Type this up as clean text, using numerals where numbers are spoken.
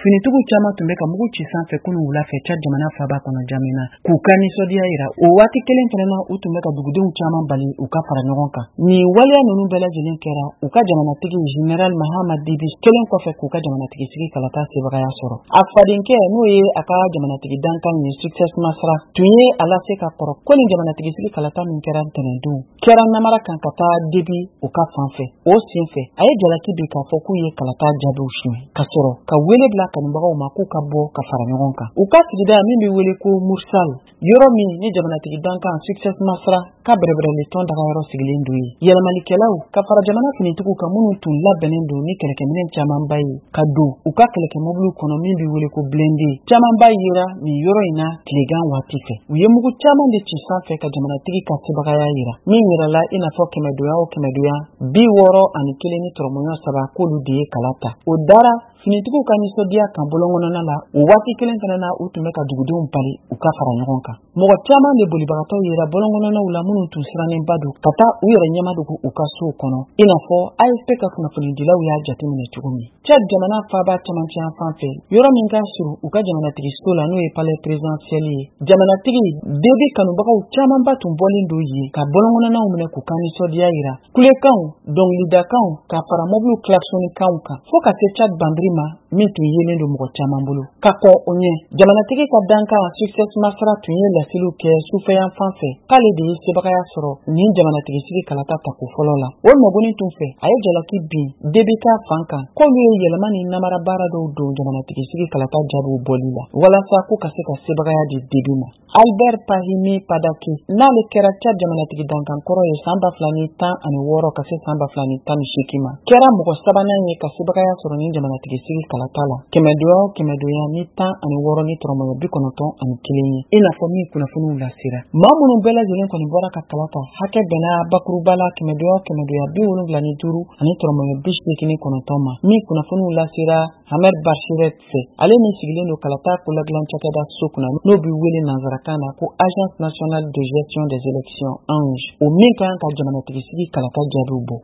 finitugu caman tun bɛ ka mugu ci sanfɛ kunun wula fɛ Tchad jamana faaba kɔnɔ Jamena k'u ka nisɔndiya yira. O waati kelen fana na u tun bɛ ka dugudenw caman bali u ka fara ɲɔgɔn kan. Nin waleya ninnu bɛɛ lajɛlen kɛra u ka jamanatigi Général Mahama Dibi kelen kɔfɛ k'u ka jamanatigi sigi kalata sebagaya sɔrɔ. A fadenkɛ n'o ye a ka jamanatigi dankan ye Succès Masra tun ye a lase ka kɔrɔ ko nin jamanatigi sigi kalata min kɛra ntɛnɛndon kɛra namara kan ka taa Dibi u ka fanfɛ. O senfɛ a ye jalaki bi k'a fɔ k'u ye kalata jaabiw suɲɛ ka sɔrɔ ka wele bila kanubagaw ma k'u ka bɔ ka fara ɲɔgɔn kan. U ka sigida min bɛ wele ko Mursal, yɔrɔ min ni jamanatigi dankan Succès Masra ka bɛrɛbɛrɛli tɔn dagayɔrɔ sigilen don ye. Yɛlɛmalikɛlaw ka fara jamana finitigiw ka minnu tun labɛnnen don ni kɛlɛkɛminɛn camanba ye ka don u ka kɛlɛkɛmɔbiliw kɔnɔ min bɛ wele ko blindé. Camanba yera nin yɔrɔ in na tilegan waati fɛ. U ye mugu caman de ci sanfɛ ka jamanatigi ka sebagaya yira. Min yirala i n'a fɔ 200 61 ni tɔrɔmɔɲɔ 3 k'olu de ye kala ta. O dara finitigiw ka nisɔndiya kan bɔlɔnkɔnɔna la o waati kelen fana na u tun bɛ ka dugudenw bali u ka fara ɲɔgɔn kan. Mɔgɔ caman de bolibagatɔw yera bɔlɔnkɔnɔnaw la minnu tun sirannenba don ka taa u yɛrɛ ɲɛmadogo u ka sow kɔnɔ i n'a fɔ AFP ka kunnafonidilaw y'a jateminɛ cogo min. Tchad jamana faaba camancɛ yan fan fɛ yɔrɔ min ka surun u ka jamanatigi so la n'o ye palais présidentiel ye. Jamanatigi Déby kanubagaw camanba tun bɔlen don yen ka bɔlɔnkɔnɔnaw minɛ k'u ka nisɔndiya yira. Kulekanw, dɔnkilidakanw ka fara mobiliw klaxonnikanw kan fo ka se Tchad bandiri ma min tun yelen don mɔgɔ caman bolo. Ka kɔ o ɲɛ jamanatigi ka dankan Succès Masra tun ye laseliw kɛ sufɛyan fan fɛ k'ale de ye sebagaya sɔrɔ nin jamanatigi sigi kalata tako fɔlɔ la. O nɔgɔnin tun fɛ a ye jalaki bin Déby ka fan kan k'olu ye yɛlɛma ni namara baara dɔw don jamanatigi sigi kalata jaabiw bɔli la walasa k'u ka se ka sebagaya di Déby ma. Albert Pahimi Padaki n'ale kɛra Tchad jamanatigi dankan kɔrɔ ye san 2016 ka se san 2018 ma kɛra mɔgɔ sabanan ye ka sebagaya sɔrɔ nin jamanatigi sigi kalata la 200 ni 16 ni tɔrɔmɔɲɔ 91 ye i n'a fɔ min kunnafoniw lasera. Maa minnu bɛɛ lajɛlen kɔni bɔra ka kalata hakɛ bɛnna bakuruba la 275 ani tɔrɔmɔɲɔ 89 ma min kunnafoniw lasera Ahmed Bachiret fɛ ale min sigilen don kalata koladilan cakɛda so kunna n'o bɛ wele nanzarakan na ko Agence nationale de gestion des élections ANGE o min kan ka jamanatigi sigi kalata jaabiw bɔ.